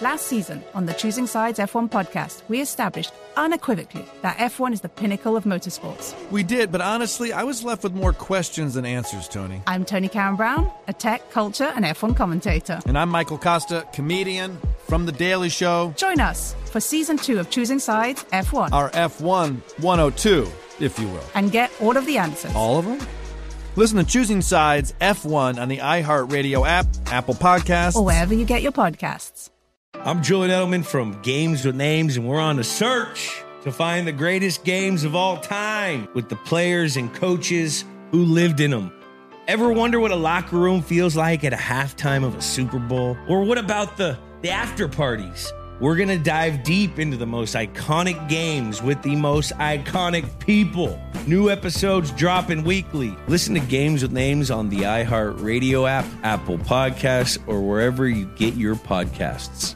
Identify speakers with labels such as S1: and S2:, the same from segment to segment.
S1: Last season, on the Choosing Sides F1 podcast, we established unequivocally that F1 is the pinnacle of motorsports.
S2: We did, but honestly, I was left with more questions than answers, Tony.
S1: I'm Tony Karen Brown, a tech, culture, and F1 commentator.
S2: And I'm Michael Costa, comedian from The Daily Show.
S1: Join us for Season 2 of Choosing Sides F1.
S2: Our F1 102, if you will.
S1: And get all of the answers.
S2: All of them? Listen to Choosing Sides F1 on the iHeartRadio app, Apple Podcasts,
S1: or wherever you get your podcasts.
S3: I'm Julian Edelman from Games with Names, and we're on a search to find the greatest games of all time with the players and coaches who lived in them. Ever wonder what a locker room feels like at a halftime of a Super Bowl? Or what about the after parties? We're going to dive deep into the most iconic games with the most iconic people. New episodes dropping weekly. Listen to Games with Names on the iHeartRadio app, Apple Podcasts, or wherever you get your podcasts.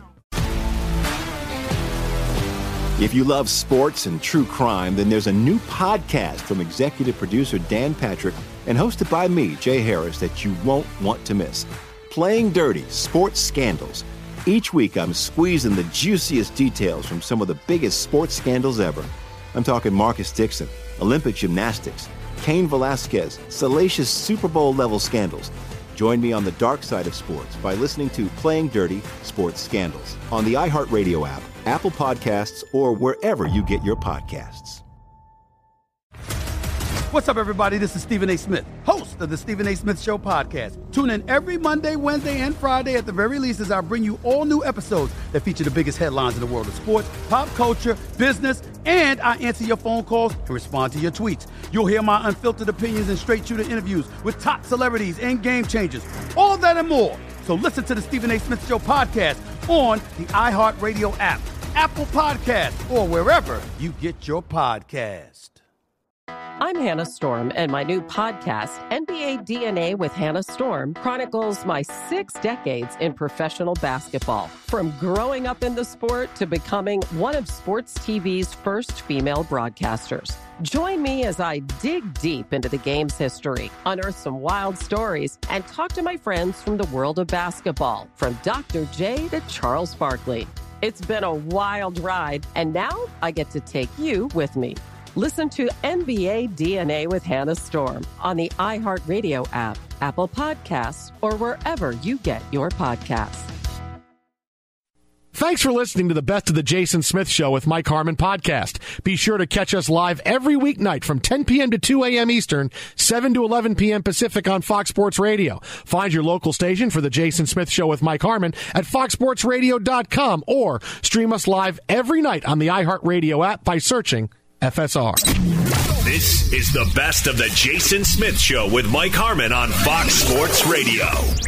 S4: If you love sports and true crime, then there's a new podcast from executive producer Dan Patrick and hosted by me, Jay Harris, that you won't want to miss. Playing Dirty: Sports Scandals. Each week, I'm squeezing the juiciest details from some of the biggest sports scandals ever. I'm talking Marcus Dixon, Olympic gymnastics, Cain Velasquez, salacious Super Bowl-level scandals. Join me on the dark side of sports by listening to Playing Dirty: Sports Scandals on the iHeartRadio app, Apple Podcasts, or wherever you get your podcasts.
S5: What's up, everybody? This is Stephen A. Smith, host of the Stephen A. Smith Show podcast. Tune in every Monday, Wednesday, and Friday at the very least as I bring you all new episodes that feature the biggest headlines in the world of sports, pop culture, business, and I answer your phone calls and respond to your tweets. You'll hear my unfiltered opinions and straight-shooter interviews with top celebrities and game changers. All that and more. So listen to the Stephen A. Smith Show podcast on the iHeartRadio app, Apple Podcasts, or wherever you get your podcast.
S6: I'm Hannah Storm, and my new podcast, NBA DNA with Hannah Storm, chronicles my 6 decades in professional basketball. From growing up in the sport to becoming one of sports TV's first female broadcasters. Join me as I dig deep into the game's history, unearth some wild stories, and talk to my friends from the world of basketball, from Dr. J to Charles Barkley. It's been a wild ride, and now I get to take you with me. Listen to NBA DNA with Hannah Storm on the iHeartRadio app, Apple Podcasts, or wherever you get your podcasts.
S7: Thanks for listening to the Best of the Jason Smith Show with Mike Harmon podcast. Be sure to catch us live every weeknight from 10 p.m. to 2 a.m. Eastern, 7 to 11 p.m. Pacific on Fox Sports Radio. Find your local station for the Jason Smith Show with Mike Harmon at foxsportsradio.com or stream us live every night on the iHeartRadio app by searching FSR.
S8: This is the Best of the Jason Smith Show with Mike Harmon on Fox Sports Radio.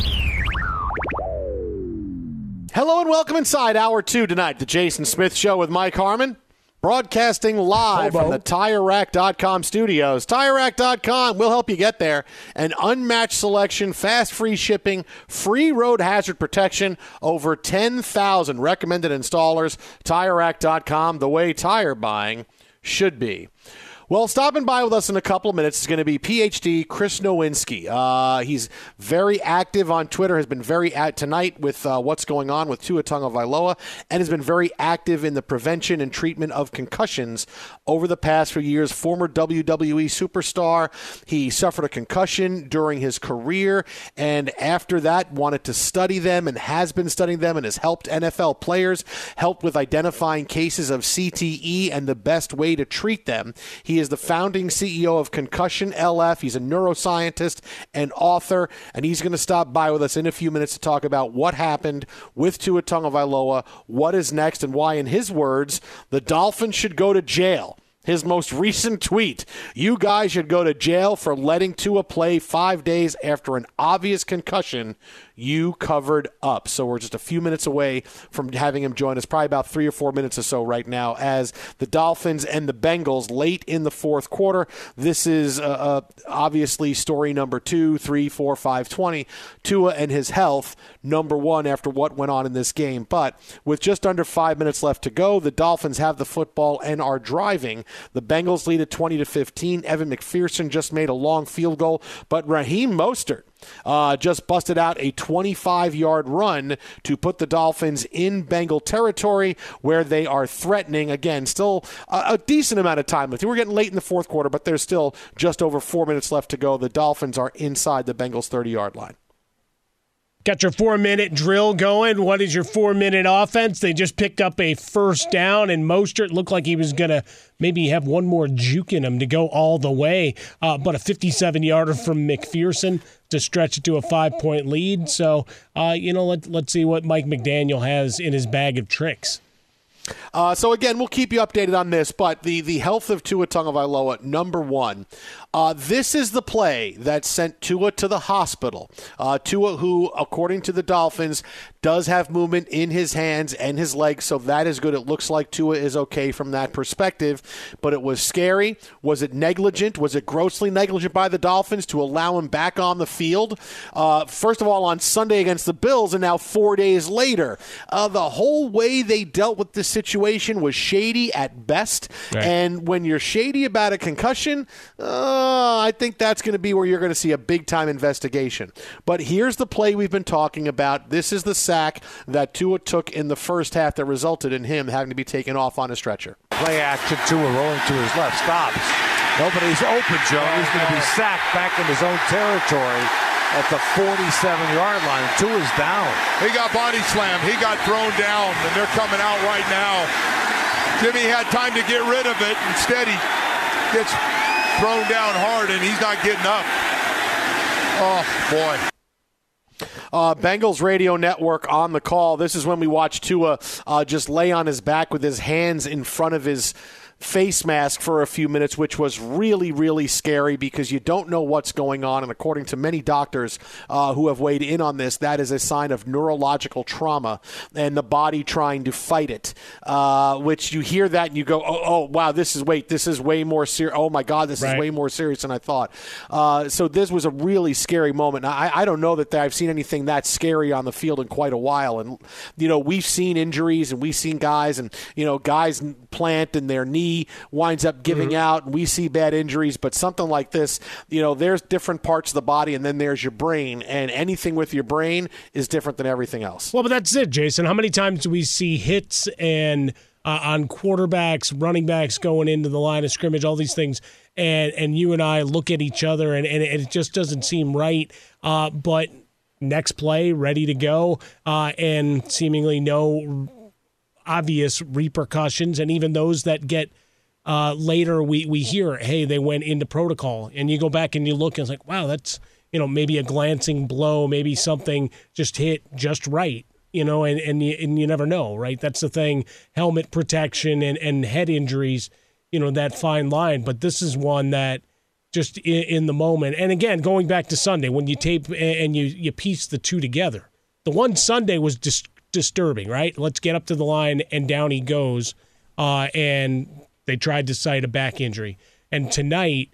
S7: Hello and welcome inside Hour 2 tonight, the Jason Smith Show with Mike Harmon, broadcasting live from the TireRack.com studios. TireRack.com will help you get there. An unmatched selection, fast free shipping, free road hazard protection, over 10,000 recommended installers. TireRack.com, the way tire buying should be. Well, stopping by with us in a couple of minutes is going to be PhD Chris Nowinski. He's very active on Twitter, has been very tonight with what's going on with Tua Tagovailoa, and has been very active in the prevention and treatment of concussions over the past few years. Former WWE superstar. He suffered a concussion during his career, and after that wanted to study them and has been studying them and has helped NFL players, helped with identifying cases of CTE and the best way to treat them. He is the founding CEO of Concussion LF. He's a neuroscientist and author, and he's going to stop by with us in a few minutes to talk about what happened with Tua Tagovailoa, what is next, and why, in his words, the Dolphins should go to jail. His most recent tweet: "You guys should go to jail for letting Tua play 5 days after an obvious concussion you covered up." So we're just a few minutes away from having him join us, probably about 3 or 4 minutes or so right now, as the Dolphins and the Bengals late in the fourth quarter. This is obviously story number 2, 3, 4, 5, 20. Tua and his health, number 1 after what went on in this game. But with just under 5 minutes left to go, the Dolphins have the football and are driving. The Bengals lead at 20-15. Evan McPherson just made a long field goal, but Raheem Mostert just busted out a 25-yard run to put the Dolphins in Bengal territory where they are threatening. Again, still a decent amount of time left. We're getting late in the fourth quarter, but there's still just over 4 minutes left to go. The Dolphins are inside the Bengals' 30-yard line.
S9: Got your 4-minute drill going. What is your 4-minute offense? They just picked up a first down, and Mostert looked like he was going to maybe have one more juke in him to go all the way. But a 57-yarder from McPherson to stretch it to a 5-point lead. So, let's see what Mike McDaniel has in his bag of tricks.
S7: So, again, we'll keep you updated on this, but the health of Tua Tagovailoa, number one. This is the play that sent Tua to the hospital. Tua, who, according to the Dolphins, does have movement in his hands and his legs, so that is good. It looks like Tua is okay from that perspective, but it was scary. Was it negligent? Was it grossly negligent by the Dolphins to allow him back on the field? First of all, on Sunday against the Bills, and now 4 days later. The whole way they dealt with this situation was shady at best, right. And when you're shady about a concussion, I think that's going to be where you're going to see a big-time investigation. But here's the play we've been talking about. This is the sack that Tua took in the first half that resulted in him having to be taken off on a stretcher.
S10: Play action, Tua rolling to his left, stops. Nobody's open, Joe. He's going to be sacked back in his own territory at the 47-yard line. Tua's down.
S11: He got body slammed. He got thrown down, and they're coming out right now. Jimmy had time to get rid of it. Instead, he gets thrown down hard, and he's not getting up. Oh, boy.
S7: Bengals Radio Network on the call. This is when we watch Tua just lay on his back with his hands in front of his face mask for a few minutes, which was really, really scary because you don't know what's going on. And according to many doctors who have weighed in on this, that is a sign of neurological trauma and the body trying to fight it, which you hear that and you go, oh wow, this is way more serious. Oh, my God, this is way more serious than I thought. So this was a really scary moment. I don't know that I've seen anything that scary on the field in quite a while. And, we've seen injuries and we've seen guys and, guys plant and their knee winds up giving out, and we see bad injuries, but something like this, there's different parts of the body, and then there's your brain, and anything with your brain is different than everything else.
S9: Well, but that's it, Jason. How many times do we see hits and on quarterbacks, running backs going into the line of scrimmage, all these things, and you and I look at each other, and it just doesn't seem right, but next play, ready to go, and seemingly no obvious repercussions, and even those that get later we hear, hey, they went into protocol, and you go back and you look and it's like, wow, that's maybe a glancing blow, maybe something just hit just right, and you never know, right? That's the thing, helmet protection and head injuries, that fine line, but this is one that just in the moment, and again, going back to Sunday, when you tape and you piece the two together, the one Sunday was disturbing, right? Let's get up to the line, and down he goes, and they tried to cite a back injury. And tonight,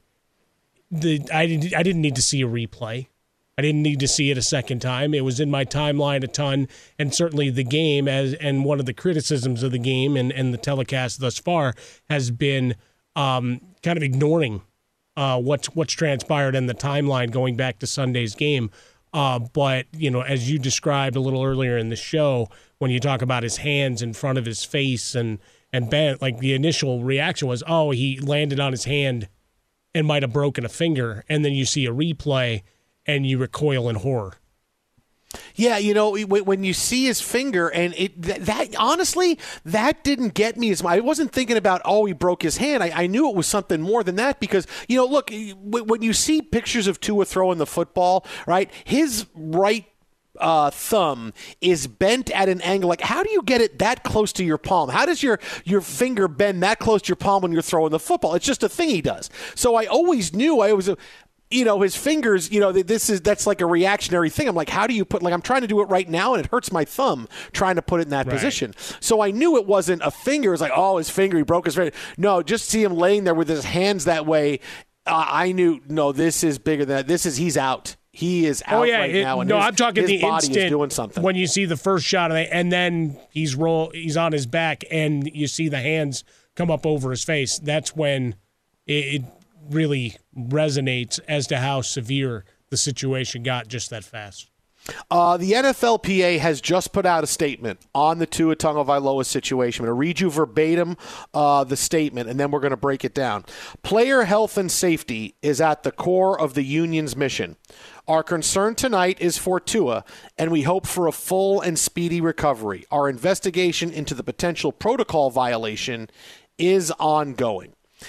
S9: I didn't need to see a replay. I didn't need to see it a second time. It was in my timeline a ton, and certainly the game, and one of the criticisms of the game and the telecast thus far has been kind of ignoring what's transpired in the timeline going back to Sunday's game. But, as you described a little earlier in the show, when you talk about his hands in front of his face and bent, like the initial reaction was, oh, he landed on his hand and might have broken a finger. And then you see a replay and you recoil in horror.
S7: Yeah, when you see his finger, and that honestly, that didn't get me as much. I wasn't thinking about, he broke his hand. I knew it was something more than that because, look, when you see pictures of Tua throwing the football, right, his right thumb is bent at an angle. Like, how do you get it that close to your palm? How does your finger bend that close to your palm when you're throwing the football? It's just a thing he does. So I always knew his fingers, that's like a reactionary thing. I'm like, how do you put, I'm trying to do it right now and it hurts my thumb trying to put it in that position. So I knew it wasn't a finger. It was like, his finger, he broke his finger. No, just see him laying there with his hands that way. I knew, no, this is bigger than that. He's out. He is out now. And
S9: I'm talking the instant
S7: doing something.
S9: When you see the first shot of it, and then he's on his back, and you see the hands come up over his face. That's when it really resonates as to how severe the situation got just that fast.
S7: The NFLPA has just put out a statement on the Tua Tagovailoa situation. I'm going to read you verbatim the statement, and then we're going to break it down. Player health and safety is at the core of the union's mission. Our concern tonight is for Tua, and we hope for a full and speedy recovery. Our investigation into the potential protocol violation is ongoing.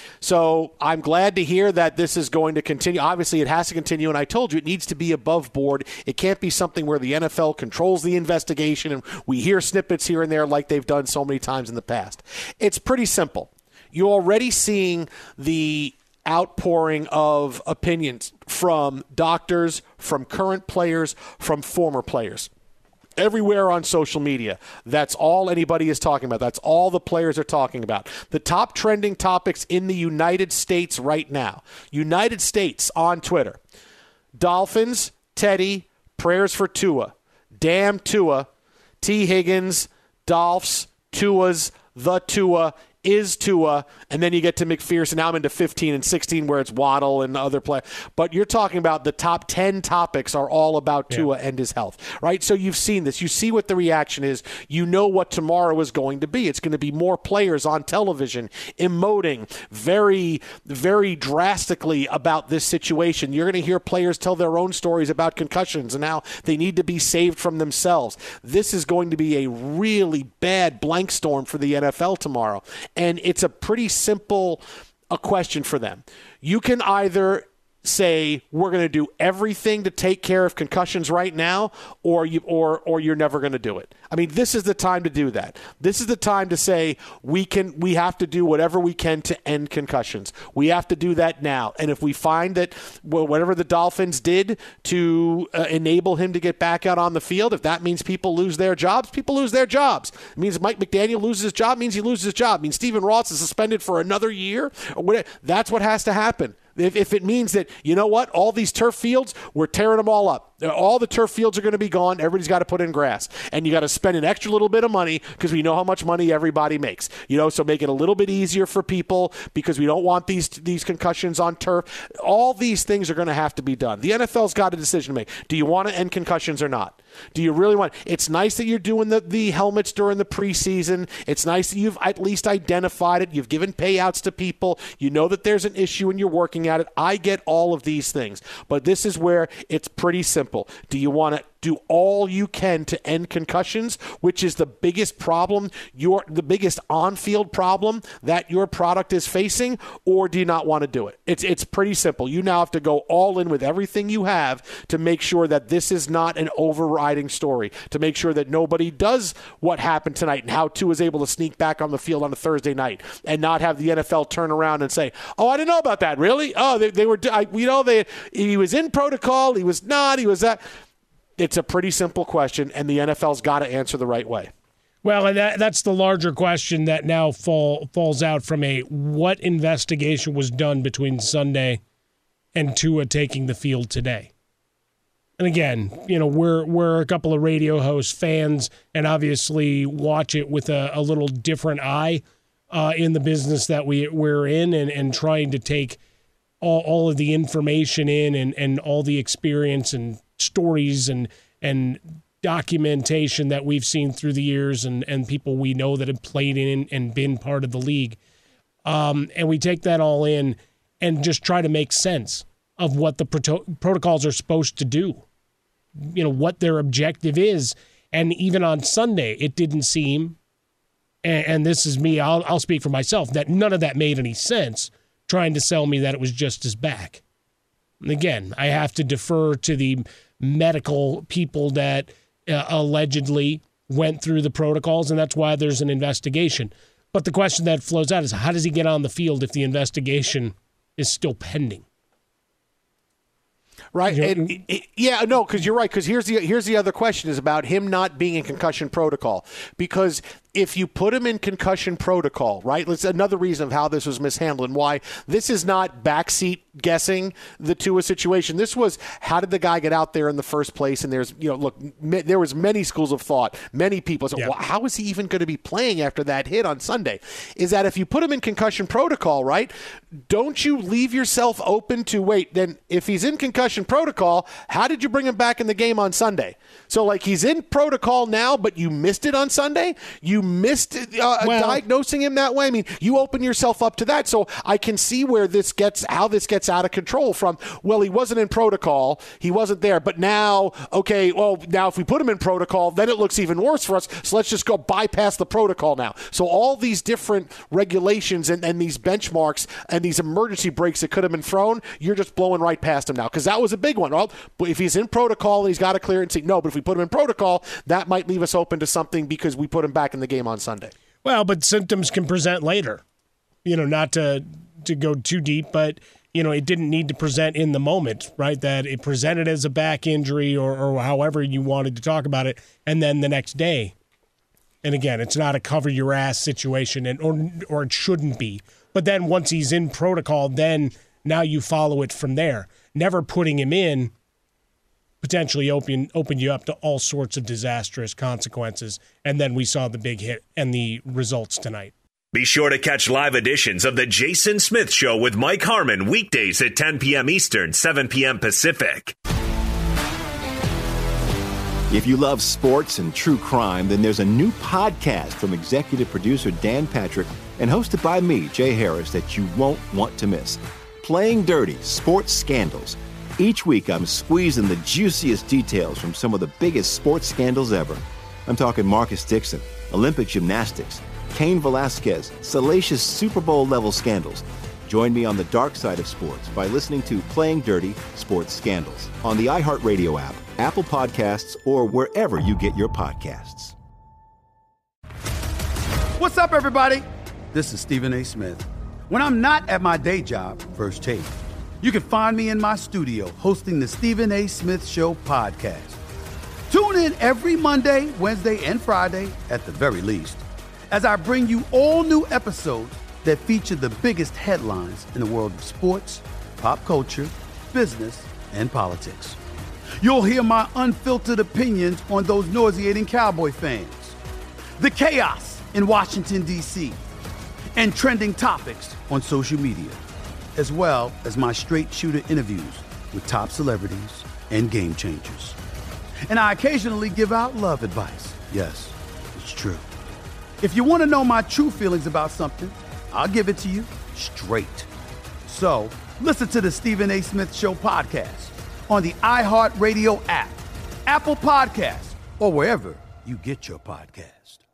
S7: So I'm glad to hear that this is going to continue. Obviously, it has to continue, and I told you it needs to be above board. It can't be something where the NFL controls the investigation, and we hear snippets here and there like they've done so many times in the past. It's pretty simple. You're already seeing the outpouring of opinions from doctors, from current players, from former players. Everywhere on social media, that's all anybody is talking about. That's all the players are talking about. The top trending topics in the United States right now. United States on Twitter. Dolphins, Teddy, prayers for Tua. Damn Tua. T. Higgins, Dolphs, Tua's, the Tua, is Tua, and then you get to McPherson. Now I'm into 15 and 16 where it's Waddle and other players. But you're talking about the top 10 topics are all about Tua and his health, right? So you've seen this. You see what the reaction is. You know what tomorrow is going to be. It's going to be more players on television emoting very, very drastically about this situation. You're going to hear players tell their own stories about concussions and how they need to be saved from themselves. This is going to be a really bad blank storm for the NFL tomorrow. And it's a pretty simple question for them. You can either say we're going to do everything to take care of concussions right now, or you're never going to do it. I mean, this is the time to do that. This is the time to say we have to do whatever we can to end concussions. We have to do that now. And if we find that whatever the Dolphins did to enable him to get back out on the field, if that means people lose their jobs, people lose their jobs. It means Mike McDaniel loses his job, means he loses his job. It means Stephen Ross is suspended for another year. That's what has to happen. If it means that, you know what, all these turf fields, we're tearing them all up. All the turf fields are going to be gone. Everybody's got to put in grass. And you got to spend an extra little bit of money because we know how much money everybody makes. So make it a little bit easier for people because we don't want these concussions on turf. All these things are going to have to be done. The NFL's got a decision to make. Do you want to end concussions or not? Do you really want? It's nice that you're doing the helmets during the preseason. It's nice that you've at least identified it. You've given payouts to people. You know that there's an issue and you're working at it. I get all of these things. But this is where it's pretty simple. Do you want to do all you can to end concussions, which is the biggest problem, the biggest on-field problem that your product is facing, or do you not want to do it? It's pretty simple. You now have to go all in with everything you have to make sure that this is not an overriding story, to make sure that nobody does what happened tonight and how Tua was able to sneak back on the field on a Thursday night and not have the NFL turn around and say, oh, I didn't know about that, really? Oh, he was in protocol, he was not, he was that. It's a pretty simple question, and the NFL's got to answer the right way.
S9: Well, and that's the larger question that now falls out from what investigation was done between Sunday and Tua taking the field today. And again, we're a couple of radio hosts, fans, and obviously watch it with a little different eye in the business that we're in and trying to take all of the information in and all the experience and stories and documentation that we've seen through the years and people we know that have played in and been part of the league. And we take that all in and just try to make sense of what the protocols are supposed to do, what their objective is. And even on Sunday, it didn't seem, and this is me, I'll speak for myself, that none of that made any sense, trying to sell me that it was just his back. And again, I have to defer to the medical people that allegedly went through the protocols, and that's why there's an investigation. But the question that flows out is, how does he get on the field if the investigation is still pending?
S7: Right. Because you're right. Because here's the other question is about him not being in concussion protocol. Because if you put him in concussion protocol, right, that's another reason of how this was mishandled and why this is not backseat guessing the Tua situation. This was, how did the guy get out there in the first place? And there's, there was many schools of thought. Many people said, well, how is he even going to be playing after that hit on Sunday? Is that if you put him in concussion protocol, right, don't you leave yourself open to, wait, then if he's in concussion protocol, how did you bring him back in the game on Sunday? So, like, he's in protocol now, but you missed it on Sunday? You missed diagnosing him that way? I mean, you open yourself up to that. So I can see where how this gets out of control from, well, he wasn't in protocol, he wasn't there, but now, okay, well, now if we put him in protocol, then it looks even worse for us, so let's just go bypass the protocol now. So all these different regulations and these benchmarks and these emergency breaks that could have been thrown, you're just blowing right past him now, because that was a big one. Well, if he's in protocol and he's got a clearance, no, but if we put him in protocol, that might leave us open to something because we put him back in the game on Sunday.
S9: Well, but symptoms can present later. Not to go too deep, but it didn't need to present in the moment, right? That it presented as a back injury or however you wanted to talk about it, and then the next day. And again, it's not a cover your ass situation, or it shouldn't be. But then once he's in protocol, then now you follow it from there. Never putting him in potentially open you up to all sorts of disastrous consequences. And then we saw the big hit and the results tonight.
S8: Be sure to catch live editions of The Jason Smith Show with Mike Harmon weekdays at 10 p.m. Eastern, 7 p.m. Pacific.
S4: If you love sports and true crime, then there's a new podcast from executive producer Dan Patrick and hosted by me, Jay Harris, that you won't want to miss. Playing Dirty: Sports Scandals. Each week, I'm squeezing the juiciest details from some of the biggest sports scandals ever. I'm talking Marcus Dixon, Olympic gymnastics, Cain Velasquez, salacious Super Bowl-level scandals. Join me on the dark side of sports by listening to Playing Dirty: Sports Scandals on the iHeartRadio app, Apple Podcasts, or wherever you get your podcasts.
S5: What's up, everybody? This is Stephen A. Smith. When I'm not at my day job, First Take, you can find me in my studio hosting the Stephen A. Smith Show podcast. Tune in every Monday, Wednesday, and Friday, at the very least, as I bring you all new episodes that feature the biggest headlines in the world of sports, pop culture, business, and politics. You'll hear my unfiltered opinions on those nauseating Cowboy fans, the chaos in Washington, D.C., and trending topics on social media, as well as my straight shooter interviews with top celebrities and game changers. And I occasionally give out love advice. Yes, it's true. If you want to know my true feelings about something, I'll give it to you straight. So listen to the Stephen A. Smith Show podcast on the iHeartRadio app, Apple Podcasts, or wherever you get your podcast.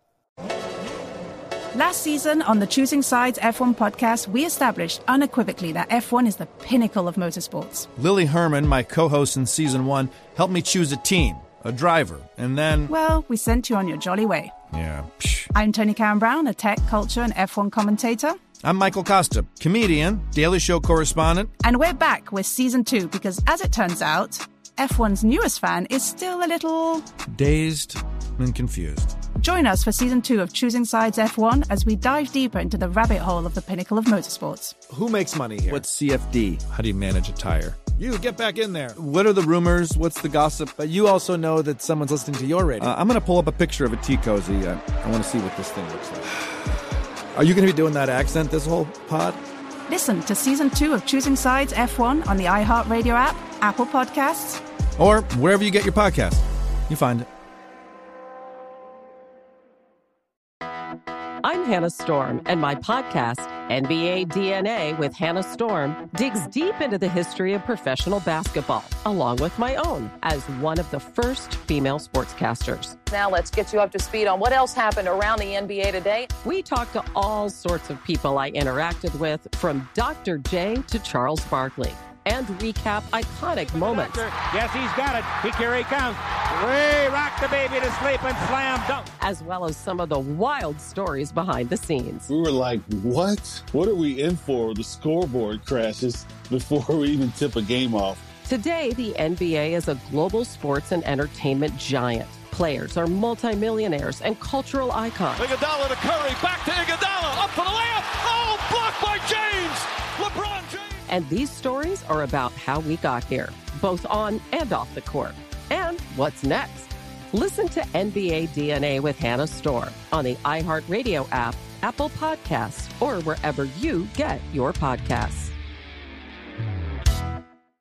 S1: Last season on the Choosing Sides F1 podcast, we established unequivocally that F1 is the pinnacle of motorsports.
S2: Lily Herman, my co-host in Season 1, helped me choose a team, a driver, and then...
S1: Well, we sent you on your jolly way.
S2: Yeah.
S1: I'm Tony Karen Brown, a tech, culture, and F1 commentator.
S2: I'm Michael Costa, comedian, Daily Show correspondent.
S1: And we're back with Season 2 because, as it turns out, F1's newest fan is still a little...
S2: dazed and confused.
S1: Join us for Season 2 of Choosing Sides F1 as we dive deeper into the rabbit hole of the pinnacle of motorsports.
S12: Who makes money here?
S2: What's CFD? How do you manage a tire?
S12: You, get back in there.
S2: What are the rumors? What's the gossip?
S12: But you also know that someone's listening to your radio.
S2: I'm going to pull up a picture of a tea cozy. I want to see what this thing looks like.
S12: Are you going to be doing that accent this whole pod?
S1: Listen to Season 2 of Choosing Sides F1 on the iHeartRadio app, Apple Podcasts,
S2: or wherever you get your podcast. You find it.
S6: I'm Hannah Storm, and my podcast, NBA DNA with Hannah Storm, digs deep into the history of professional basketball, along with my own, as one of the first female sportscasters.
S13: Now let's get you up to speed on what else happened around the NBA today.
S6: We talk to all sorts of people I interacted with, from Dr. J to Charles Barkley, and recap iconic moments.
S14: Yes, he's got it. Here he comes. We rock the baby to sleep and slam dunk.
S6: As well as some of the wild stories behind the scenes.
S15: We were like, what? What are we in for? The scoreboard crashes before we even tip a game off.
S6: Today, the NBA is a global sports and entertainment giant. Players are multimillionaires and cultural icons.
S14: Iguodala to Curry, back to Iguodala, up for the layup. Oh, blocked by James. LeBron James.
S6: And these stories are about how we got here, both on and off the court. And what's next? Listen to NBA DNA with Hannah Storm on the iHeartRadio app, Apple Podcasts, or wherever you get your podcasts.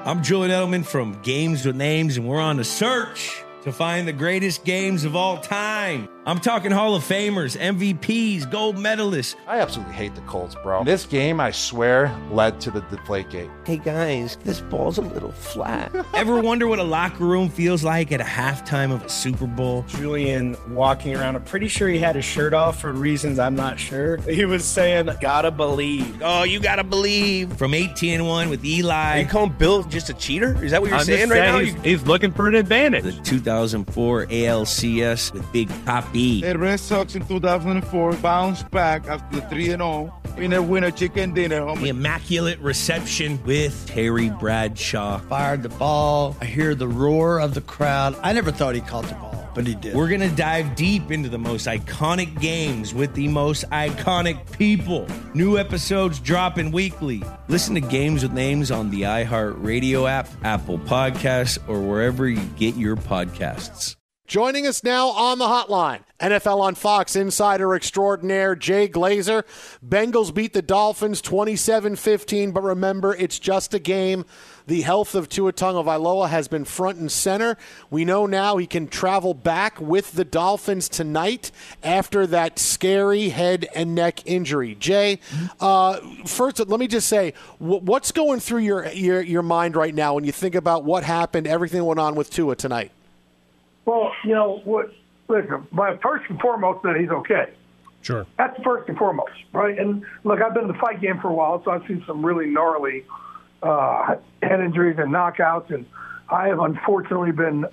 S3: I'm Julian Edelman from Games with Names, and we're on a search to find the greatest games of all time. I'm talking Hall of Famers, MVPs, gold medalists.
S10: I absolutely hate the Colts, bro. This game, I swear, led to the Deflategate.
S16: Hey, guys, this ball's a little flat.
S3: Ever wonder what a locker room feels like at a halftime of a Super Bowl?
S17: Julian walking around, I'm pretty sure he had his shirt off for reasons I'm not sure. He was saying, gotta believe.
S3: Oh, you gotta believe. From 18-1 with Eli.
S16: Are you calling Bill just a cheater? Is that what you're saying right now?
S18: He's looking for an advantage.
S3: The 2004 ALCS with Big Papi.
S19: The Red Sox in 2004 bounced back after 3-0. Winner chicken dinner.
S3: The immaculate reception with Terry Bradshaw.
S20: Fired the ball. I hear the roar of the crowd. I never thought he caught the ball, but he did.
S3: We're going to dive deep into the most iconic games with the most iconic people. New episodes dropping weekly. Listen to Games with Names on the iHeartRadio app, Apple Podcasts, or wherever you get your podcasts.
S7: Joining us now on the hotline, NFL on Fox insider extraordinaire Jay Glazer. Bengals beat the Dolphins 27-15, but remember, it's just a game. The health of Tua Tagovailoa has been front and center. We know now he can travel back with the Dolphins tonight after that scary head and neck injury. Jay, first, let me just say, what's going through your mind right now when you think about what happened, everything that went on with Tua tonight?
S21: Well, listen, my first and foremost that he's okay.
S9: Sure.
S21: That's first and foremost, right? And look, I've been in the fight game for a while, so I've seen some really gnarly head injuries and knockouts, and I have unfortunately been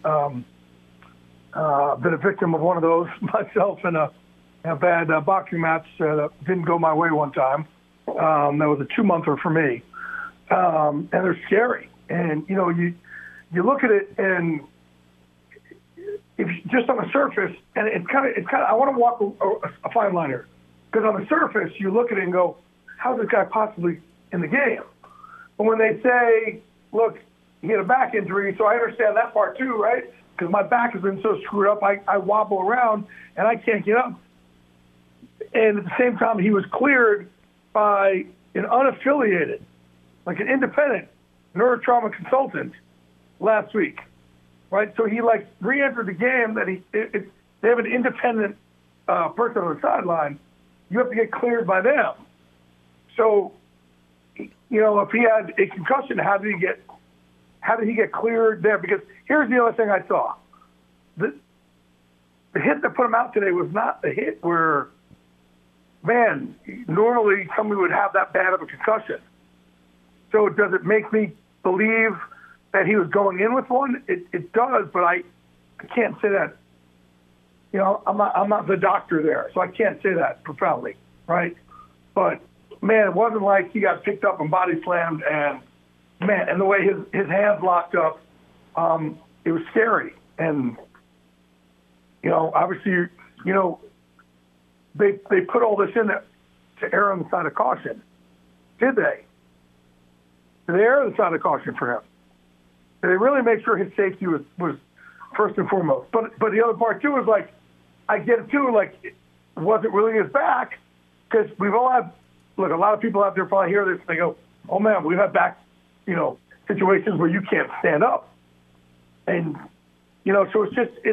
S21: a victim of one of those myself in a bad boxing match that didn't go my way one time. That was a 2-monther for me. And they're scary. And, you look at it and if just on the surface, and it's kind of. I want to walk a fine line here, because on the surface you look at it and go, "How's this guy possibly in the game?" But when they say, "Look, he had a back injury," so I understand that part too, right? Because my back has been so screwed up, I wobble around and I can't get up. And at the same time, he was cleared by an unaffiliated, like an independent neurotrauma consultant last week. Right, so he re-entered the game. That they have an independent person on the sideline. You have to get cleared by them. So, if he had a concussion, how did he get cleared there? Because here's the other thing I saw: the hit that put him out today was not a hit where, man, normally somebody would have that bad of a concussion. So does it make me believe that he was going in with one? It does, but I can't say that. I'm not the doctor there, so I can't say that profoundly, right? But man, it wasn't like he got picked up and body slammed, and the way his hands locked up, it was scary. And obviously, they put all this in there to err on the side of caution. Did they? Did they err on the side of caution for him? Did they really make sure his safety was first and foremost? But the other part, too, is I get it, too, it wasn't really his back, because we've all had, a lot of people out there probably hear this and they go, oh, man, we've had back, situations where you can't stand up. And, so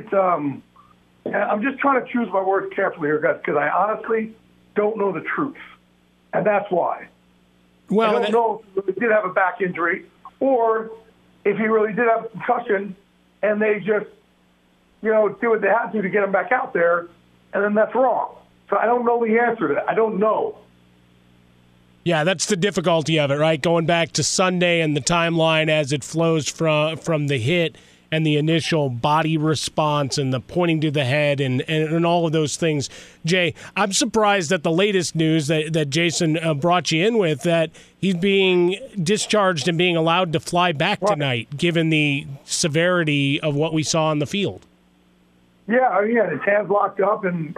S21: I'm just trying to choose my words carefully here, guys, because I honestly don't know the truth. And that's why. Well, I don't know if he did have a back injury or if he really did have a concussion and they just, do what they had to get him back out there, and then that's wrong. So I don't know the answer to that. I don't know.
S9: Yeah, that's the difficulty of it, right? Going back to Sunday and the timeline as it flows from the hit and the initial body response and the pointing to the head and all of those things. Jay, I'm surprised at the latest news that Jason brought you in with, that he's being discharged and being allowed to fly back tonight, given the severity of what we saw on the field.
S21: Yeah, his hands locked up and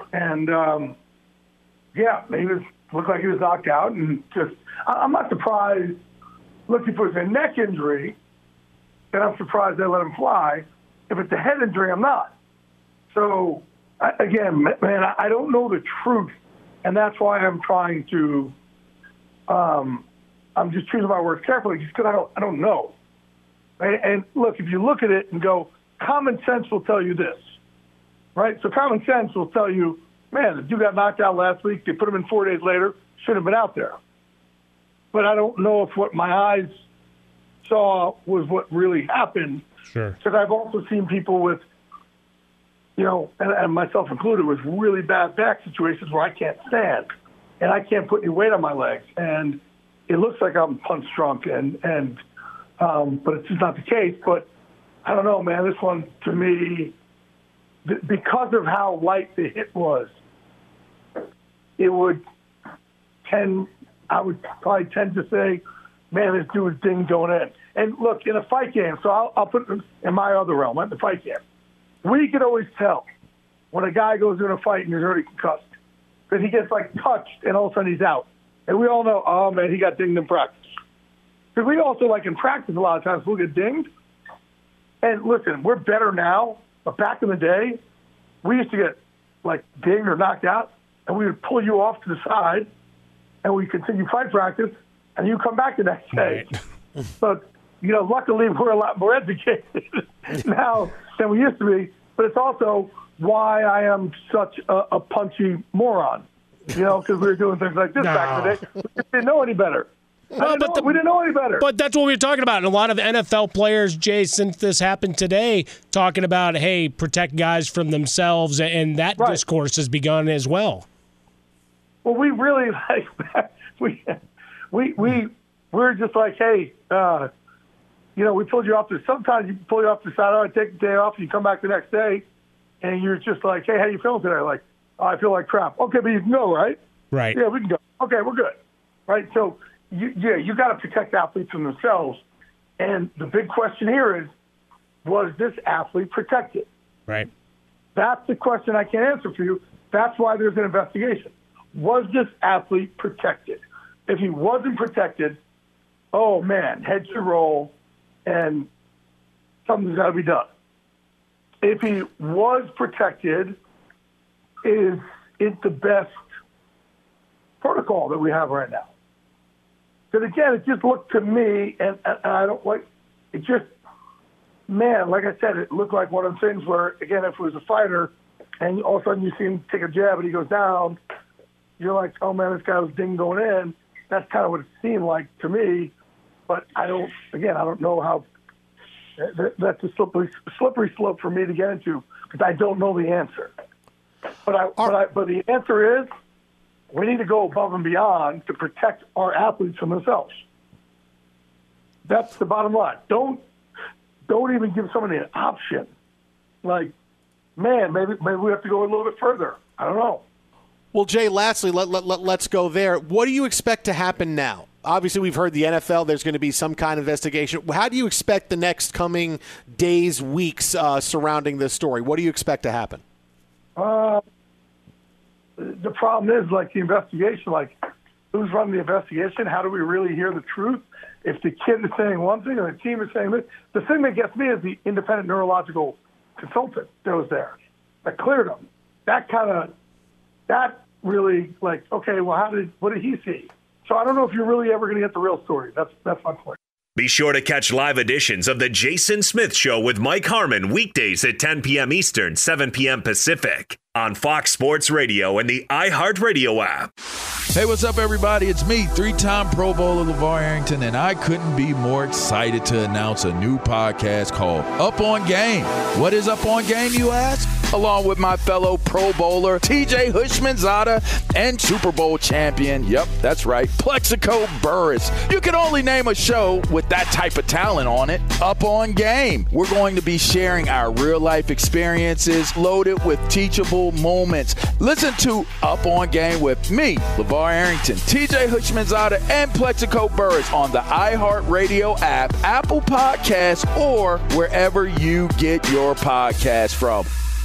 S21: he looked like he was knocked out, and just I'm not surprised. Look, if it was a neck injury, then I'm surprised they let him fly. If it's a head injury, I'm not. So, again, man, I don't know the truth, and that's why I'm trying to I'm just choosing my words carefully, just because I don't know. And look, if you look at it and go, common sense will tell you this, right? So common sense will tell you, man, the dude got knocked out last week. They put him in 4 days later. Should have been out there. But I don't know if what my eyes saw was what really happened.
S9: Sure.
S21: Because I've also seen people with, and myself included, with really bad back situations where I can't stand and I can't put any weight on my legs. And it looks like I'm punch drunk, but it's just not the case. But I don't know, man. This one, to me, because of how light the hit was, I would probably tend to say, man, this dude was dinged going in. And look, in a fight game, so I'll put it in my other realm, in the fight game, we could always tell when a guy goes in a fight and he's already concussed, because he gets touched and all of a sudden he's out. And we all know, oh man, he got dinged in practice. Because we also, in practice, a lot of times we'll get dinged. And listen, we're better now, but back in the day, we used to get dinged or knocked out, and we would pull you off to the side, and we continue fight practice, and you come back the next day. Right. But luckily we're a lot more educated now than we used to be. But it's also why I am such a punchy moron, because we were doing things like this back in the day. We didn't know any better. We didn't know any better.
S9: But that's what we were talking about. And a lot of NFL players, Jay, since this happened today, talking about, hey, protect guys from themselves, and that discourse has begun as well. Well, we really we're just like, hey, we pulled you off the. Sometimes you pull you off the side. All right, take the day off. And you come back the next day, and you're just like, hey, how you feeling today? Like, oh, I feel like crap. Okay, but you can go, right? Right.
S21: Yeah, we can go. Okay, we're good. Right. So you got to protect athletes from themselves, and the big question here is, was this athlete protected?
S9: Right.
S21: That's the question I can't answer for you. That's why there's an investigation. Was this athlete protected? If he wasn't protected, oh, man, head should roll and something's got to be done. If he was protected, is it the best protocol that we have right now? Because, again, it just looked to me, and I don't like it just, man, like I said, it looked like one of the things where, again, if it was a fighter and all of a sudden you see him take a jab and he goes down, you're like, oh, man, this guy was dinged going in. That's kind of what it seemed like to me. But I don't know how that's a slippery slope for me to get into because I don't know the answer. But the answer is we need to go above and beyond to protect our athletes from themselves. That's the bottom line. Don't even give somebody an option. Like, man, maybe we have to go a little bit further. I don't know.
S7: Well, Jay, lastly, let's go there. What do you expect to happen now? Obviously, we've heard the NFL, there's going to be some kind of investigation. How do you expect the next coming days, weeks surrounding this story? What do you expect to happen?
S21: The problem is, the investigation, who's running the investigation? How do we really hear the truth? If the kid is saying one thing and the team is saying this, the thing that gets me is the independent neurological consultant that was there that cleared him. That really, okay, well, what did he see? So I don't know if you're really ever going to get the real story. That's my point.
S8: Be sure to catch live editions of The Jason Smith Show with Mike Harmon weekdays at 10 p.m. Eastern, 7 p.m. Pacific on Fox Sports Radio and the iHeartRadio app.
S18: Hey, what's up, everybody? It's me, three-time Pro Bowler LeVar Arrington, and I couldn't be more excited to announce a new podcast called Up On Game. What is Up On Game, you ask? Along with my fellow Pro Bowler, TJ Houshmandzadeh, and Super Bowl champion, yep, that's right, Plexico Burress. You can only name a show with that type of talent on it. Up On Game. We're going to be sharing our real-life experiences loaded with teachable moments. Listen to Up On Game with me, LeVar Arrington, TJ Houshmandzadeh, and Plexico Burress on the iHeartRadio app, Apple Podcasts, or wherever you get your podcasts from.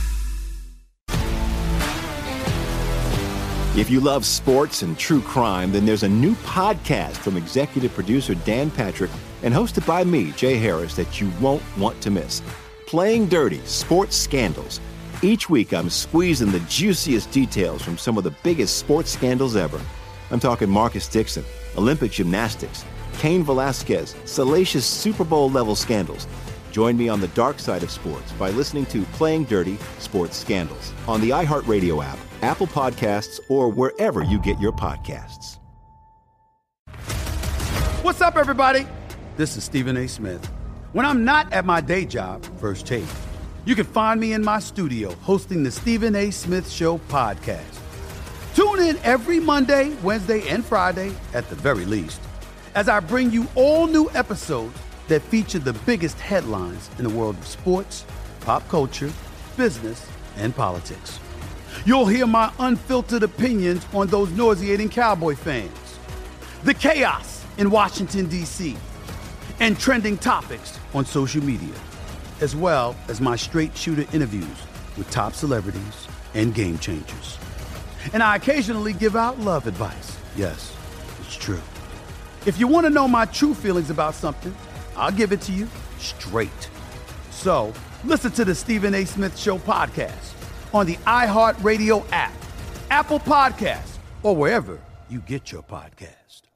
S4: If you love sports and true crime, then there's a new podcast from executive producer Dan Patrick and hosted by me, Jay Harris, that you won't want to miss. Playing Dirty: Sports Scandals. Each week, I'm squeezing the juiciest details from some of the biggest sports scandals ever. I'm talking Marcus Dixon, Olympic gymnastics, Cain Velasquez, salacious Super Bowl-level scandals. Join me on the dark side of sports by listening to Playing Dirty Sports Scandals on the iHeartRadio app, Apple Podcasts, or wherever you get your podcasts.
S5: What's up, everybody? This is Stephen A. Smith. When I'm not at my day job, First Take, you can find me in my studio hosting the Stephen A. Smith Show podcast. Tune in every Monday, Wednesday, and Friday, at the very least, as I bring you all new episodes that feature the biggest headlines in the world of sports, pop culture, business, and politics. You'll hear my unfiltered opinions on those nauseating Cowboy fans, the chaos in Washington, D.C., and trending topics on social media, as well as my straight shooter interviews with top celebrities and game changers. And I occasionally give out love advice. Yes, it's true. If you want to know my true feelings about something, I'll give it to you straight. So listen to the Stephen A. Smith Show podcast on the iHeartRadio app, Apple Podcasts, or wherever you get your podcast.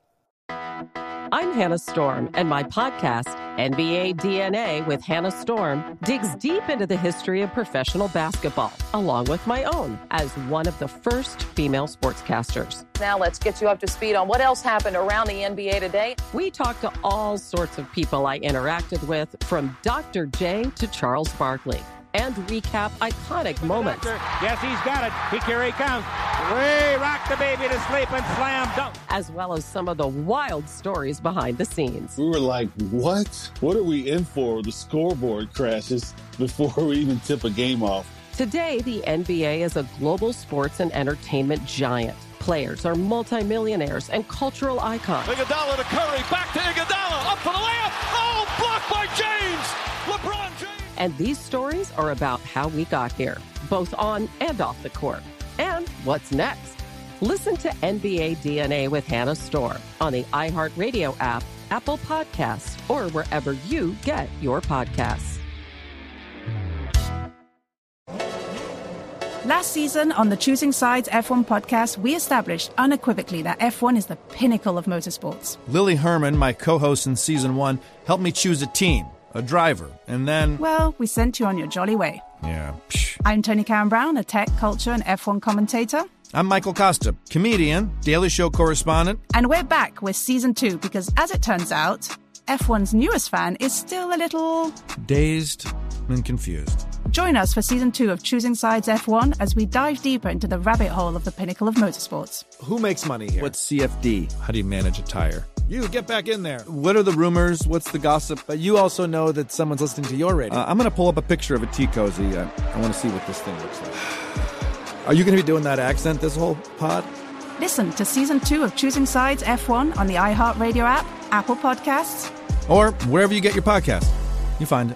S6: I'm Hannah Storm, and my podcast, NBA DNA with Hannah Storm, digs deep into the history of professional basketball, along with my own, as one of the first female sportscasters.
S13: Now let's get you up to speed on what else happened around the NBA today.
S6: We talk to all sorts of people I interacted with, from Dr. J to Charles Barkley, and recap iconic moments.
S14: Yes, he's got it. Here he comes. Way rock the baby to sleep and slam dunk.
S6: As well as some of the wild stories behind the scenes.
S15: We were like, what? What are we in for? The scoreboard crashes before we even tip a game off.
S6: Today, the NBA is a global sports and entertainment giant. Players are multimillionaires and cultural icons.
S14: Iguodala to Curry, back to Iguodala, up for the layup. Oh, blocked by James. LeBron James.
S6: And these stories are about how we got here, both on and off the court. And what's next? Listen to NBA DNA with Hannah Storm on the iHeartRadio app, Apple Podcasts, or wherever you get your podcasts.
S1: Last season on the Choosing Sides F1 podcast, we established unequivocally that F1 is the pinnacle of motorsports.
S2: Lily Herman, my co-host in Season 1, helped me choose a team, a driver, and then...
S1: Well, we sent you on your jolly way.
S2: Yeah.
S1: I'm Tony Karen Brown, a tech, culture, and F1 commentator.
S2: I'm Michael Costa, comedian, Daily Show correspondent.
S1: And we're back with Season 2 because, as it turns out, F1's newest fan is still a little...
S2: dazed and confused.
S1: Join us for Season 2 of Choosing Sides F1 as we dive deeper into the rabbit hole of the pinnacle of motorsports.
S12: Who makes money here?
S2: What's CFD? How do you manage a tire?
S12: You, get back in there.
S2: What are the rumors? What's the gossip?
S12: But you also know that someone's listening to your radio.
S2: I'm going to pull up a picture of a tea cozy. I want to see what this thing looks like.
S12: Are you going to be doing that accent this whole pod?
S1: Listen to Season 2 of Choosing Sides F1 on the iHeartRadio app, Apple Podcasts,
S2: or wherever you get your podcast. You find it.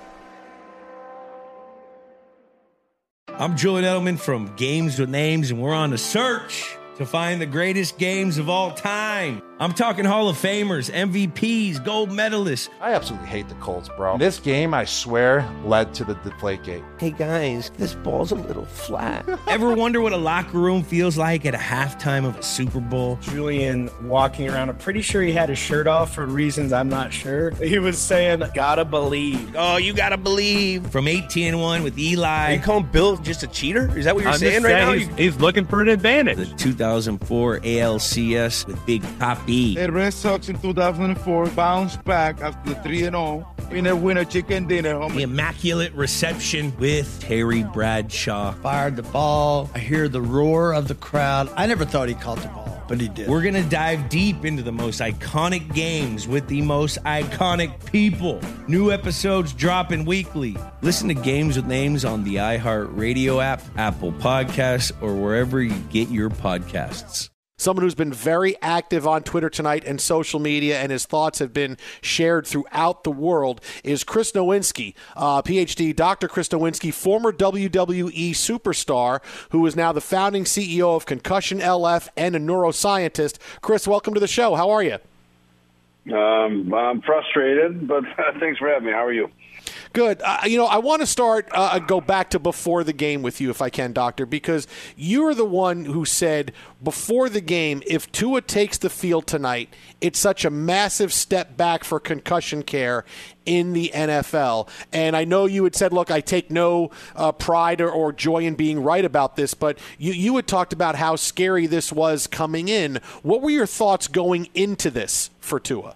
S3: I'm Julian Edelman from Games with Names, and we're on a search to find the greatest games of all time. I'm talking Hall of Famers, MVPs, gold medalists.
S10: I absolutely hate the Colts, bro. This game, I swear, led to the Deflategate.
S16: Hey, guys, this ball's a little flat.
S3: Ever wonder what a locker room feels like at a halftime of a Super Bowl?
S17: Julian walking around, I'm pretty sure he had his shirt off for reasons I'm not sure. He was saying, gotta believe.
S3: Oh, you gotta believe. From 18-1 with Eli.
S16: Are you calling Bill just a cheater? Is that what you're saying right now?
S14: He's looking for an advantage.
S3: The 2004 ALCS with Big Papi.
S19: The Red Sox in 2004 bounced back after 3-0 in a winner chicken dinner.
S3: The immaculate reception with Terry Bradshaw.
S20: Fired the ball. I hear the roar of the crowd. I never thought he caught the ball, but he did.
S3: We're going to dive deep into the most iconic games with the most iconic people. New episodes dropping weekly. Listen to Games with Names on the iHeartRadio app, Apple Podcasts, or wherever you get your podcasts.
S7: Someone who's been very active on Twitter tonight and social media, and his thoughts have been shared throughout the world, is Chris Nowinski, PhD, Dr. Chris Nowinski, former WWE superstar, who is now the founding CEO of Concussion LF and a neuroscientist. Chris, welcome to the show. How are you?
S11: I'm frustrated, but thanks for having me. How are you?
S7: Good. I want to start go back to before the game with you, if I can, Doctor, because you are the one who said before the game, if Tua takes the field tonight, it's such a massive step back for concussion care in the NFL. And I know you had said, look, I take no pride or joy in being right about this, but you had talked about how scary this was coming in. What were your thoughts going into this for Tua?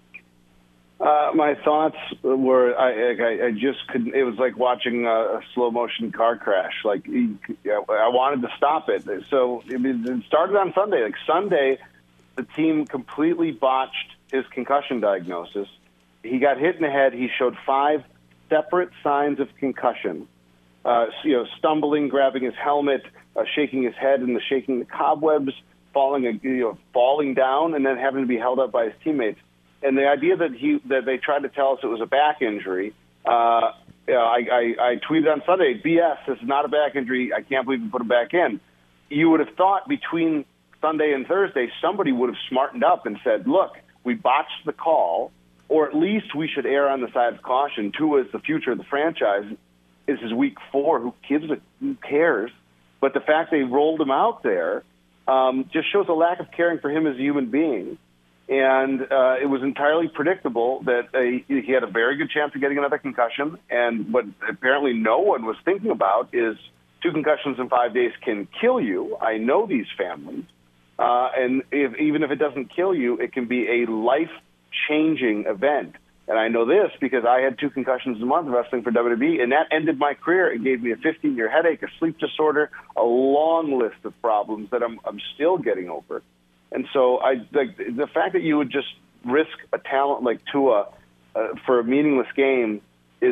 S11: My thoughts were, I just couldn't. It was like watching a slow motion car crash. Like I wanted to stop it. So it started on Sunday. Like Sunday, the team completely botched his concussion diagnosis. He got hit in the head. He showed 5 separate signs of concussion. Stumbling, grabbing his helmet, shaking his head, and shaking the cobwebs, falling down, and then having to be held up by his teammates. And the idea that they tried to tell us it was a back injury, I tweeted on Sunday, BS, this is not a back injury. I can't believe you put him back in. You would have thought between Sunday and Thursday, somebody would have smartened up and said, look, we botched the call, or at least we should err on the side of caution. Tua is the future of the franchise. This is week 4. Who cares? But the fact they rolled him out there just shows a lack of caring for him as a human being. And it was entirely predictable that he had a very good chance of getting another concussion. And what apparently no one was thinking about is 2 concussions in 5 days can kill you. I know these families. And even if it doesn't kill you, it can be a life-changing event. And I know this because I had 2 concussions a month wrestling for WWE, and that ended my career. It gave me a 15-year headache, a sleep disorder, a long list of problems that I'm still getting over. And so the fact that you would just risk a talent like Tua for a meaningless game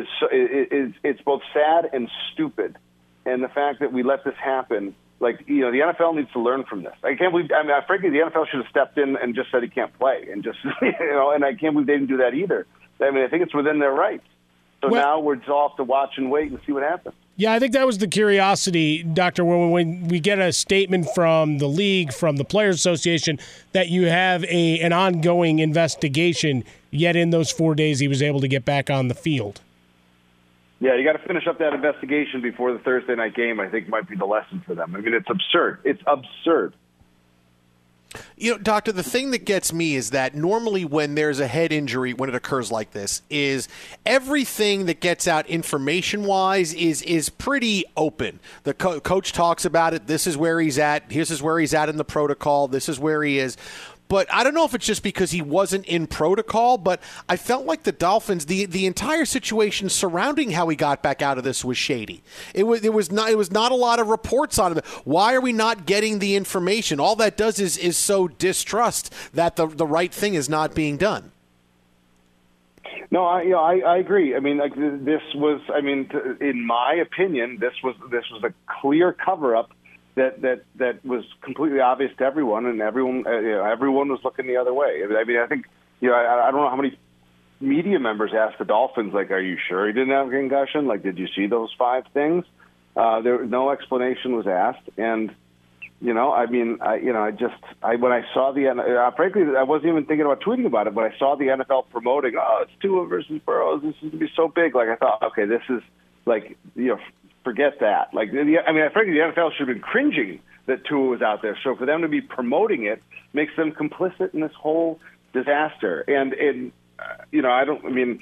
S11: it's both sad and stupid. And the fact that we let this happen, the NFL needs to learn from this. I can't believe. Frankly, the NFL should have stepped in and just said he can't play, and just and I can't believe they didn't do that either. I think it's within their rights. So now we're just all have to watch and wait and see what happens.
S9: Yeah, I think that was the curiosity, Doctor, when we get a statement from the league, from the Players Association, that you have an ongoing investigation, yet in those 4 days he was able to get back on the field.
S11: Yeah, you got to finish up that investigation before the Thursday night game, I think might be the lesson for them. It's absurd. It's absurd.
S7: Doctor, the thing that gets me is that normally when there's a head injury, when it occurs like this, is everything that gets out information-wise is pretty open. The coach talks about it. This is where he's at. This is where he's at in the protocol. This is where he is. But I don't know if it's just because he wasn't in protocol, but I felt like the Dolphins, the entire situation surrounding how he got back out of this was shady. It was not a lot of reports on it. Why are we not getting the information? All that does is sow distrust that the right thing is not being done.
S11: No, I agree. This was, in my opinion, this was a clear cover-up that was completely obvious to everyone, and everyone was looking the other way. I think, I don't know how many media members asked the Dolphins, are you sure he didn't have a concussion? Did you see those 5 things? No explanation was asked, and when I saw frankly, I wasn't even thinking about tweeting about it, but I saw the NFL promoting, it's Tua versus Burrows. This is going to be so big. I thought, okay, this is forget that. Frankly, the NFL should have been cringing that Tua was out there. So for them to be promoting it makes them complicit in this whole disaster. And I don't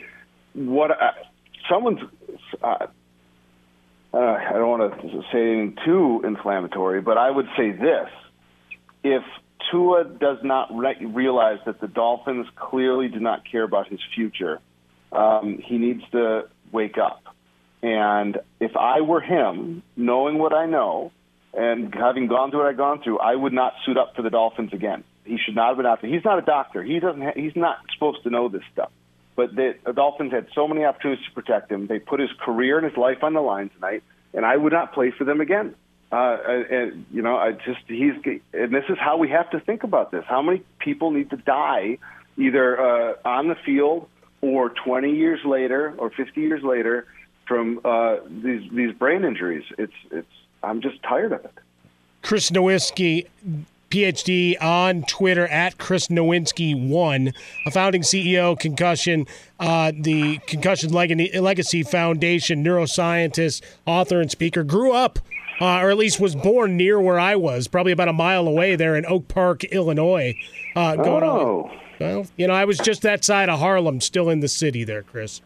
S11: want to say anything too inflammatory, but I would say this. If Tua does not realize that the Dolphins clearly do not care about his future, he needs to wake up. And if I were him, knowing what I know and having gone through what I've gone through, I would not suit up for the Dolphins again. He should not have been out there. He's not a doctor. He's not supposed to know this stuff. But the Dolphins had so many opportunities to protect him. They put his career and his life on the line tonight, and I would not play for them again. And this is how we have to think about this. How many people need to die either on the field or 20 years later or 50 years later from these brain injuries? I'm just tired of it.
S9: Chris Nowinski, PhD on Twitter at Chris Nowinski1, a founding CEO, Concussion, the Concussion Legacy Foundation, neuroscientist, author, and speaker. Grew up, or at least was born near where I was, probably about a mile away there in Oak Park, Illinois. Well, I was just that side of Harlem, still in the city there, Chris.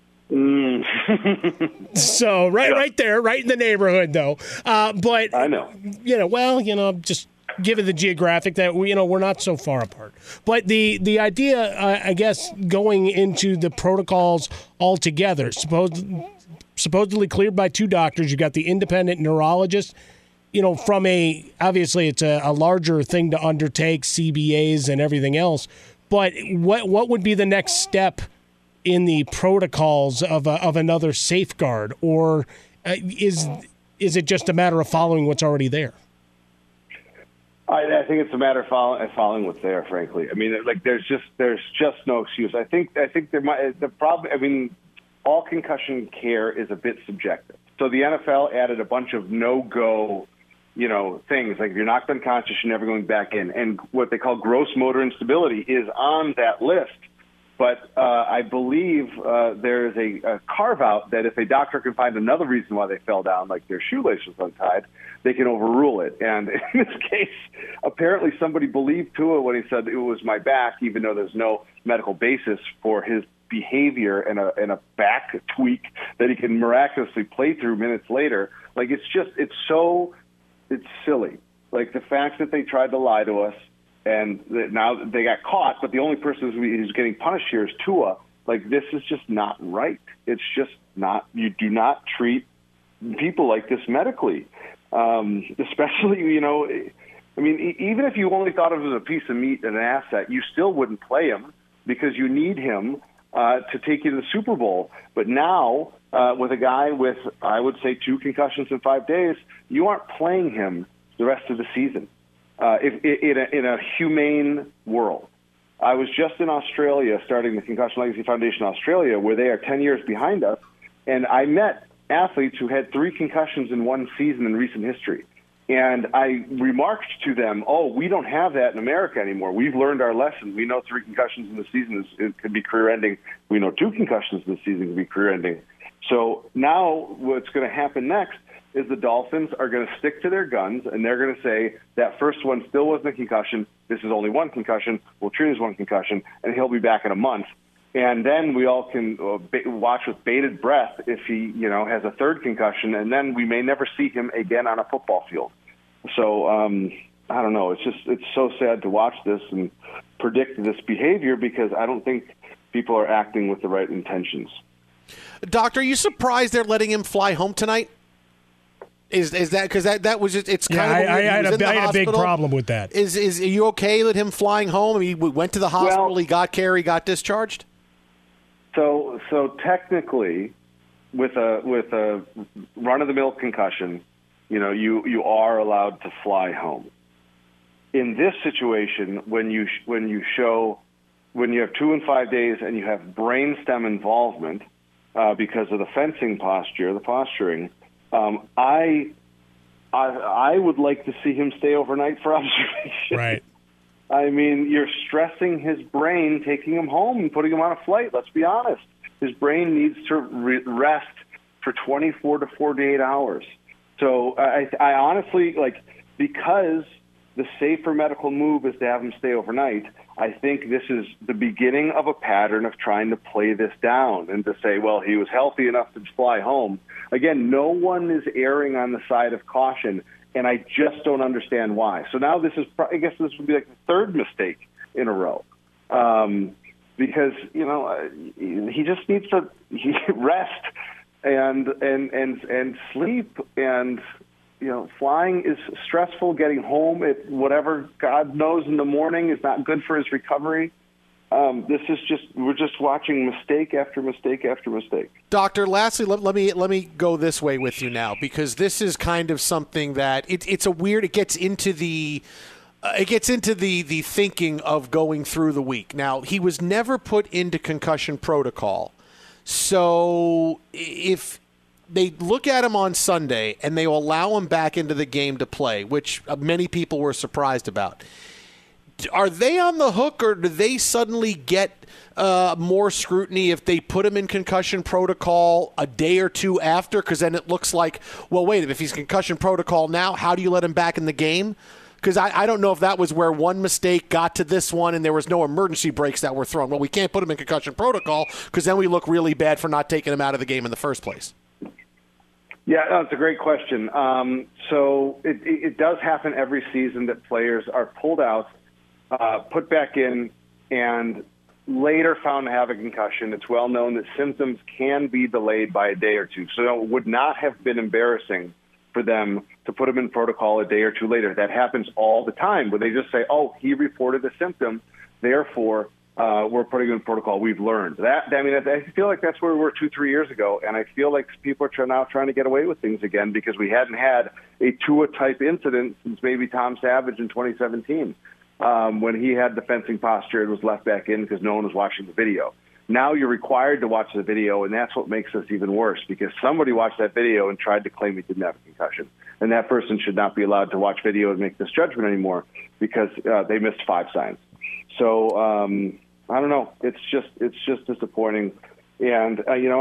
S9: So right there, right in the neighborhood, though. But I know, just given the geographic that we're not so far apart. But the idea, I guess, going into the protocols altogether, supposedly cleared by 2 doctors. You got the independent neurologist. From obviously it's a larger thing to undertake, CBAs and everything else. But what would be the next step in the protocols of another safeguard, or is it just a matter of following what's already there?
S11: I think it's a matter of following what's there. Frankly, I mean, there's just no excuse. I think there might the problem. I mean, all concussion care is a bit subjective. So the NFL added a bunch of no-go things, like if you're knocked unconscious, you're never going back in. And what they call gross motor instability is on that list. But I believe there is a carve-out that if a doctor can find another reason why they fell down, like their shoelace was untied, they can overrule it. And in this case, apparently somebody believed Tua when he said it was my back, even though there's no medical basis for his behavior and a back tweak that he can miraculously play through minutes later. It's silly. Like the fact that they tried to lie to us, and now they got caught, but the only person who's getting punished here is Tua. This is just not right. It's just not. You do not treat people like this medically, especially, I mean, even if you only thought of it as a piece of meat and an asset, you still wouldn't play him because you need him to take you to the Super Bowl. But now, with a guy with, I would say, 2 concussions in 5 days, you aren't playing him the rest of the season. In a humane world. I was just in Australia starting the Concussion Legacy Foundation Australia, where they are 10 years behind us, and I met athletes who had 3 concussions in one season in recent history. And I remarked to them, we don't have that in America anymore. We've learned our lesson. We know 3 concussions in the season could be career-ending. We know 2 concussions in the season could be career-ending. So now what's going to happen next is the Dolphins are going to stick to their guns, and they're going to say that first one still wasn't a concussion. This is only 1 concussion. We'll treat it as 1 concussion, and he'll be back in a month. And then we all can watch with bated breath if he, has a 3rd concussion, and then we may never see him again on a football field. So I don't know. It's so sad to watch this and predict this behavior because I don't think people are acting with the right intentions.
S7: Doctor, are you surprised they're letting him fly home tonight? Is that because that was just, it's kind of
S9: I had a big problem with that.
S7: Are you okay with him flying home? I mean, he went to the hospital, he got care, he got discharged.
S11: So technically, with a run-of-the-mill concussion, you are allowed to fly home. In this situation, when you have 2 and 5 days and you have brainstem involvement because of the fencing posture, the posturing. I would like to see him stay overnight for observation.
S9: Right.
S11: I mean, you're stressing his brain, taking him home and putting him on a flight. Let's be honest. His brain needs to rest for 24 to 48 hours. So I honestly, because the safer medical move is to have him stay overnight, I think this is the beginning of a pattern of trying to play this down and to say, well, he was healthy enough to fly home. Again, no one is erring on the side of caution, and I just don't understand why. So now this would be like the 3rd mistake in a row. Because, he just needs to rest and sleep, and flying is stressful. Getting home at whatever God knows in the morning is not good for his recovery. We're just watching mistake after mistake after mistake.
S7: Doctor, lastly, let me go this way with you now, because this is kind of something that it gets into the thinking of going through the week. Now, he was never put into concussion protocol. So if they look at him on Sunday and they allow him back into the game to play, which many people were surprised about. Are they on the hook, or do they suddenly get more scrutiny if they put him in concussion protocol a day or two after? Because then it looks like, well, wait, if he's concussion protocol now, how do you let him back in the game? Because I don't know if that was where one mistake got to this one and there was no emergency breaks that were thrown. Well, we can't put him in concussion protocol because then we look really bad for not taking him out of the game in the first place.
S11: Yeah, that's a great question. So it does happen every season that players are pulled out, put back in, and later found to have a concussion. It's well known that symptoms can be delayed by a day or two. So it would not have been embarrassing for them to put him in protocol a day or two later. That happens all the time where they just say, oh, he reported the symptom, therefore we're putting him in protocol. We've learned that. I mean, I feel like that's where we were 2-3 years ago, and I feel like people are now trying to get away with things again because we hadn't had a Tua-type incident since maybe Tom Savage in 2017 when he had the fencing posture and was left back in because no one was watching the video. Now you're required to watch the video, and that's what makes this even worse because somebody watched that video and tried to claim he didn't have a concussion. And that person should not be allowed to watch video and make this judgment anymore because they missed 5 signs. So I don't know. It's just disappointing. And,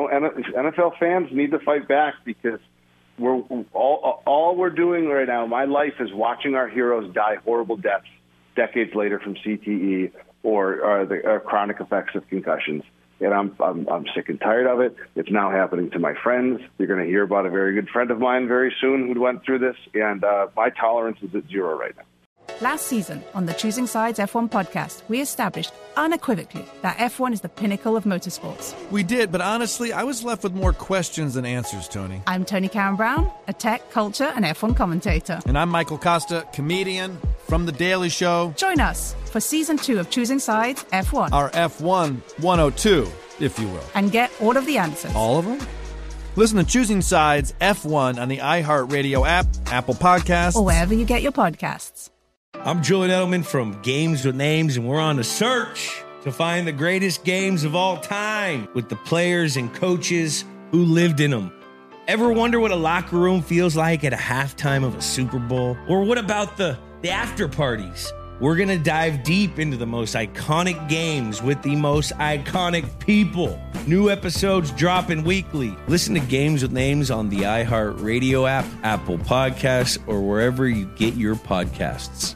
S11: NFL fans need to fight back because we're all we're doing right now, my life is watching our heroes die horrible deaths decades later from CTE or the chronic effects of concussions. And I'm sick and tired of it. It's now happening to my friends. You're going to hear about a very good friend of mine very soon who went through this, and my tolerance is at 0 right now.
S1: Last season on the Choosing Sides F1 podcast, we established unequivocally that F1 is the pinnacle of motorsports.
S2: We did, but honestly, I was left with more questions than answers, Tony.
S1: I'm Tony Karen Brown, a tech, culture, and F1 commentator.
S2: And I'm Michael Costa, comedian from The Daily Show.
S1: Join us for Season 2 of Choosing Sides F1.
S2: Our F1 102, if you will.
S1: And get all of the answers.
S2: All of them? Listen to Choosing Sides F1 on the iHeartRadio app, Apple Podcasts,
S1: or wherever you get your podcasts.
S3: I'm Julian Edelman from Games with Names, and we're on a search to find the greatest games of all time with the players and coaches who lived in them. Ever wonder what a locker room feels like at a halftime of a Super Bowl? Or what about the after parties? We're going to dive deep into the most iconic games with the most iconic people. New episodes dropping weekly. Listen to Games with Names on the iHeartRadio app, Apple Podcasts, or wherever you get your podcasts.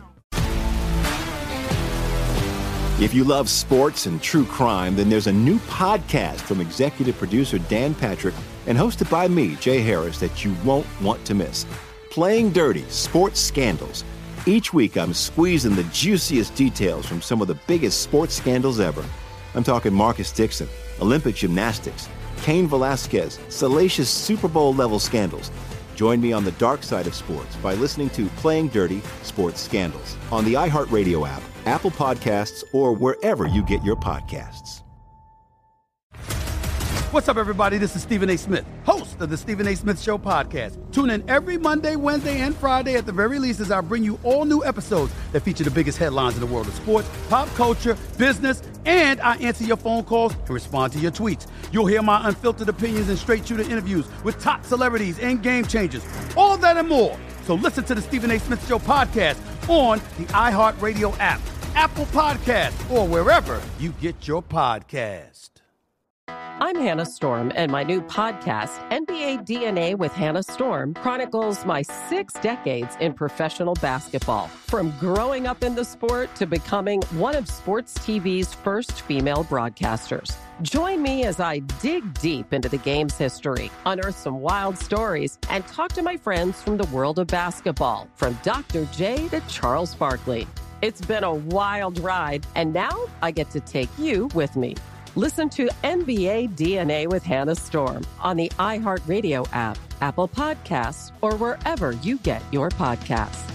S4: If you love sports and true crime, then there's a new podcast from executive producer Dan Patrick and hosted by me, Jay Harris, that you won't want to miss. Playing Dirty: Sports Scandals. Each week, I'm squeezing the juiciest details from some of the biggest sports scandals ever. I'm talking Marcus Dixon, Olympic gymnastics, Cain Velasquez, salacious Super Bowl-level scandals. Join me on the dark side of sports by listening to Playing Dirty: Sports Scandals on the iHeartRadio app, Apple Podcasts, or wherever you get your podcasts.
S5: What's up, everybody? This is Stephen A. Smith, host of the Stephen A. Smith Show podcast. Tune in every Monday, Wednesday, and Friday at the very least as I bring you all new episodes that feature the biggest headlines in the world of sports, pop culture, business, and I answer your phone calls and respond to your tweets. You'll hear my unfiltered opinions and straight-shooter interviews with top celebrities and game changers. All that and more. So listen to the Stephen A. Smith Show podcast on the iHeartRadio app, Apple Podcasts, or wherever you get your podcast.
S6: I'm Hannah Storm, and my new podcast, NBA DNA with Hannah Storm, chronicles my 6 decades in professional basketball. From growing up in the sport to becoming one of sports TV's first female broadcasters. Join me as I dig deep into the game's history, unearth some wild stories, and talk to my friends from the world of basketball, from Dr. J to Charles Barkley. It's been a wild ride, and now I get to take you with me. Listen to NBA DNA with Hannah Storm on the iHeartRadio app, Apple Podcasts, or wherever you get your podcasts.